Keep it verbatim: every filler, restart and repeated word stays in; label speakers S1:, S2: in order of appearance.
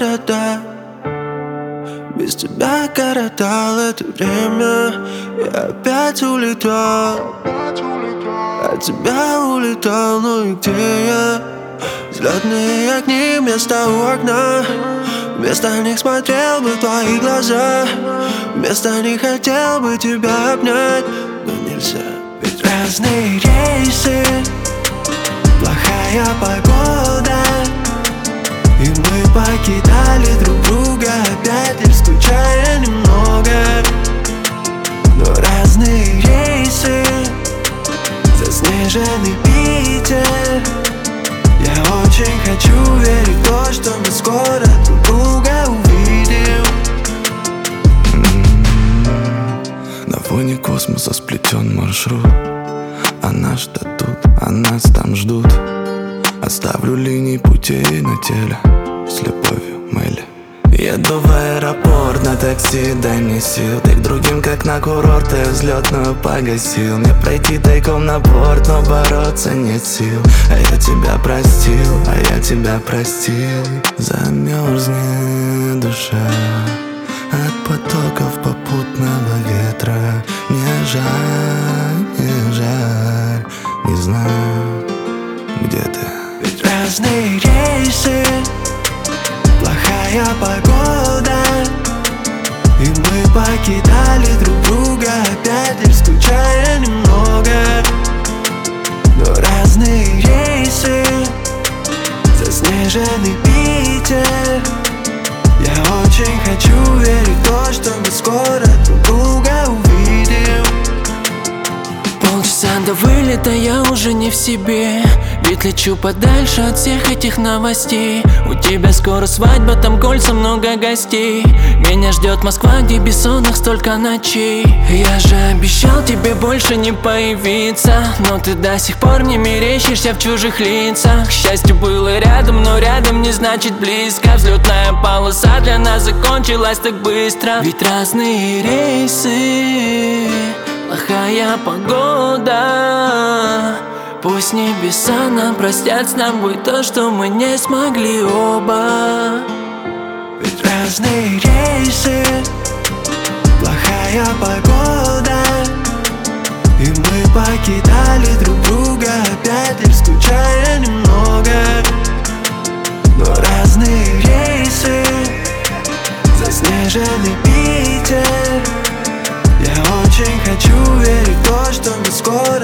S1: города. Без тебя коротал это время. Я опять улетал, от тебя улетал, ну и где я? Взлетные огни вместо у окна. Вместо них смотрел бы в твои глаза. Вместо них хотел бы тебя обнять, но нельзя. Ведь разные рейсы, плохая погода, и мы покидали друг друга опять, лишь скучая немного. Но разные рейсы, заснеженный Питер. Я очень хочу верить в то, что мы скоро друг друга увидим.
S2: Mm-hmm. На фоне космоса сплетен маршрут, а нас ждут, а нас там ждут. Оставлю линии путей на теле с любовью, Мэлли. Еду в аэропорт на такси, дай мне сил. Ты к другим, как на курорт, ты взлетную погасил. Мне пройти тайком на борт, но бороться нет сил. А я тебя простил, а я тебя простил. Замерзнет душа от потоков попутного ветра. Не жаль, не жаль, не знаю, где ты.
S1: Ведь разные рейсы, плохая погода, и мы покидали друг друга опять, лишь скучая немного. Но разные рейсы, заснеженный Питер. Я очень хочу верить в то, что мы скоро друг друга увидим.
S3: Полчаса до вылета я уже не в себе, ведь лечу подальше от всех этих новостей. У тебя скоро свадьба, там кольца, много гостей. Меня ждет Москва, где бессонных столько ночей. Я же обещал тебе больше не появиться, но ты до сих пор мне мерещишься в чужих лицах. Счастье было рядом, но рядом не значит близко. Взлетная полоса для нас закончилась так быстро. Ведь разные рейсы, плохая погода. Пусть небеса нам простят с тобой то, что мы не смогли оба.
S1: Ведь разные рейсы, плохая погода, и мы покидали друг друга опять, лишь скучая немного. Но разные рейсы, заснеженный Питер. Я очень хочу верить в то, что мы скоро